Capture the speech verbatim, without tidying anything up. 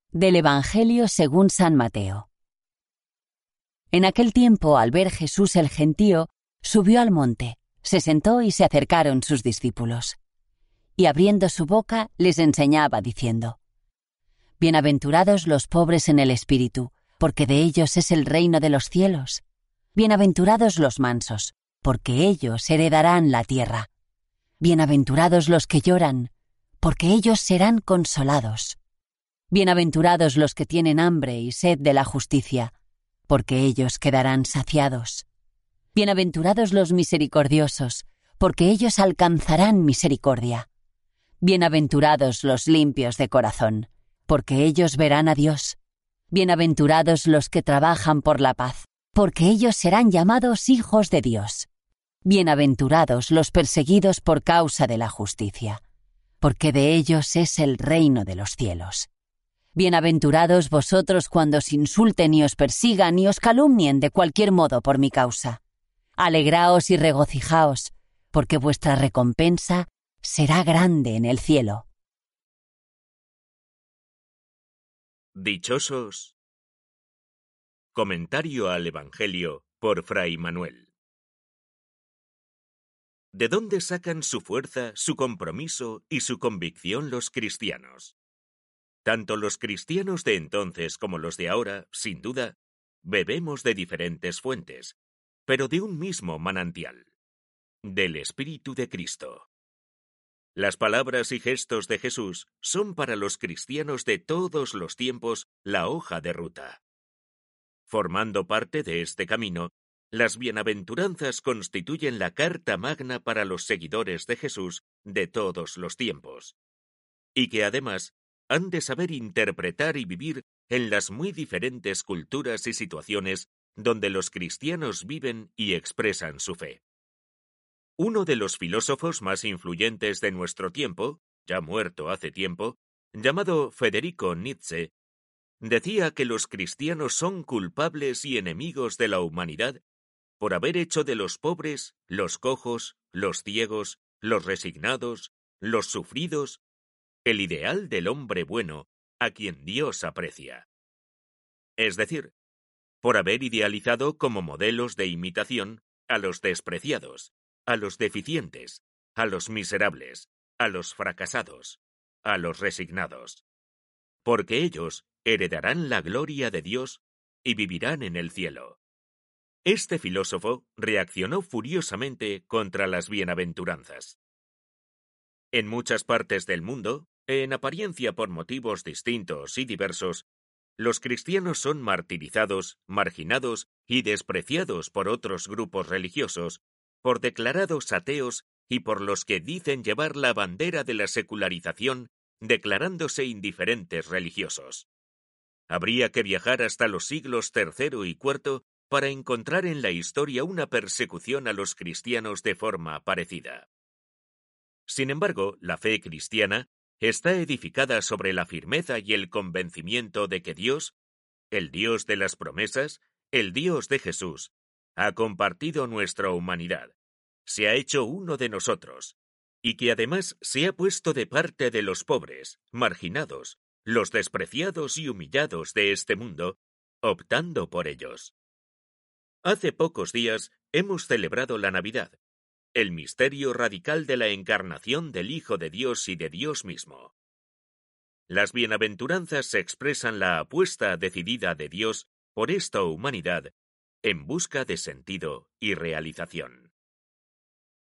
Del Evangelio según San Mateo. En aquel tiempo, al ver Jesús el gentío, subió al monte, se sentó y se acercaron sus discípulos. Y abriendo su boca, les enseñaba, diciendo: Bienaventurados los pobres en el espíritu, porque de ellos es el reino de los cielos. Bienaventurados los mansos, porque ellos heredarán la tierra. Bienaventurados los que lloran, porque ellos serán consolados. Bienaventurados los que tienen hambre y sed de la justicia, porque ellos quedarán saciados. Bienaventurados los misericordiosos, porque ellos alcanzarán misericordia. Bienaventurados los limpios de corazón, porque ellos verán a Dios. Bienaventurados los que trabajan por la paz, porque ellos serán llamados hijos de Dios. Bienaventurados los perseguidos por causa de la justicia, porque de ellos es el reino de los cielos. Bienaventurados vosotros cuando os insulten y os persigan y os calumnien de cualquier modo por mi causa. Alegraos y regocijaos, porque vuestra recompensa será grande en el cielo. Dichosos. Comentario al Evangelio por Fray Manuel. ¿De dónde sacan su fuerza, su compromiso y su convicción los cristianos? Tanto los cristianos de entonces como los de ahora, sin duda, bebemos de diferentes fuentes, pero de un mismo manantial, del Espíritu de Cristo. Las palabras y gestos de Jesús son para los cristianos de todos los tiempos la hoja de ruta. Formando parte de este camino, las bienaventuranzas constituyen la carta magna para los seguidores de Jesús de todos los tiempos, y que además han de saber interpretar y vivir en las muy diferentes culturas y situaciones donde los cristianos viven y expresan su fe. Uno de los filósofos más influyentes de nuestro tiempo, ya muerto hace tiempo, llamado Federico Nietzsche, decía que los cristianos son culpables y enemigos de la humanidad por haber hecho de los pobres, los cojos, los ciegos, los resignados, los sufridos, el ideal del hombre bueno, a quien Dios aprecia. Es decir, por haber idealizado como modelos de imitación a los despreciados, a los deficientes, a los miserables, a los fracasados, a los resignados. Porque ellos heredarán la gloria de Dios y vivirán en el cielo. Este filósofo reaccionó furiosamente contra las bienaventuranzas. En muchas partes del mundo, en apariencia por motivos distintos y diversos, los cristianos son martirizados, marginados y despreciados por otros grupos religiosos, por declarados ateos y por los que dicen llevar la bandera de la secularización, declarándose indiferentes religiosos. Habría que viajar hasta los siglos tercero y cuarto para encontrar en la historia una persecución a los cristianos de forma parecida. Sin embargo, la fe cristiana está edificada sobre la firmeza y el convencimiento de que Dios, el Dios de las promesas, el Dios de Jesús, ha compartido nuestra humanidad, se ha hecho uno de nosotros, y que además se ha puesto de parte de los pobres, marginados, los despreciados y humillados de este mundo, optando por ellos. Hace pocos días hemos celebrado la Navidad, el misterio radical de la encarnación del Hijo de Dios y de Dios mismo. Las bienaventuranzas expresan la apuesta decidida de Dios por esta humanidad en busca de sentido y realización.